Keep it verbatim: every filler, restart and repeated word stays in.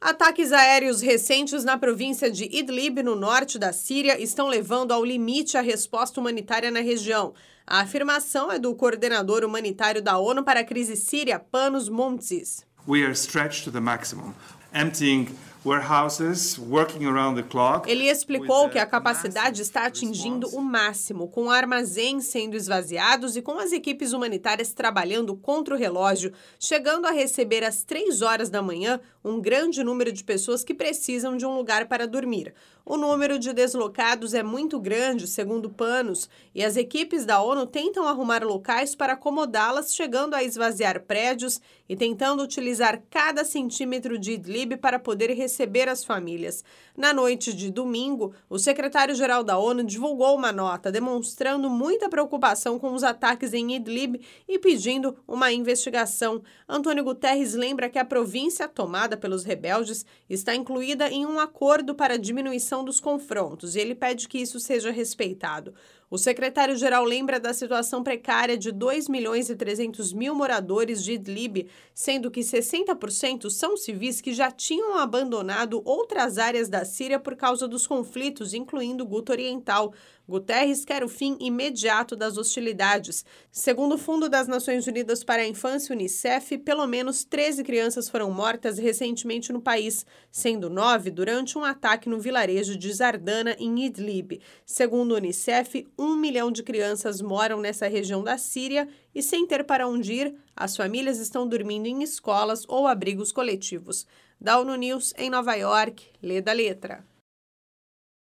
Ataques aéreos recentes na província de Idlib, no norte da Síria, estão levando ao limite a resposta humanitária na região. A afirmação é do coordenador humanitário da ONU para a crise síria, Panos Montsis. We are stretched to the maximum, emptying warehouses, working around the clock. Ele explicou que a capacidade está atingindo o máximo, com armazéns sendo esvaziados e com as equipes humanitárias trabalhando contra o relógio, chegando a receber às três horas da manhã um grande número de pessoas que precisam de um lugar para dormir. O número de deslocados é muito grande, segundo Panos, e as equipes da ONU tentam arrumar locais para acomodá-las, chegando a esvaziar prédios e tentando utilizar cada centímetro de Idlib para poder receber as famílias. Na noite de domingo, o secretário-geral da ONU divulgou uma nota demonstrando muita preocupação com os ataques em Idlib e pedindo uma investigação. Antônio Guterres lembra que a província tomada pelos rebeldes está incluída em um acordo para a diminuição dos confrontos e ele pede que isso seja respeitado. O secretário-geral lembra da situação precária de dois milhões e trezentos mil moradores de Idlib, sendo que sessenta por cento são civis que já tinham abandonado outras áreas da Síria por causa dos conflitos, incluindo Guta Oriental. Guterres quer o fim imediato das hostilidades. Segundo o Fundo das Nações Unidas para a Infância, Unicef, pelo menos treze crianças foram mortas recentemente no país, sendo nove durante um ataque no vilarejo de Zardana, em Idlib. Segundo o Unicef, um milhão de crianças moram nessa região da Síria e, sem ter para onde ir, as famílias estão dormindo em escolas ou abrigos coletivos. Da ONU News, em Nova York, lê da letra.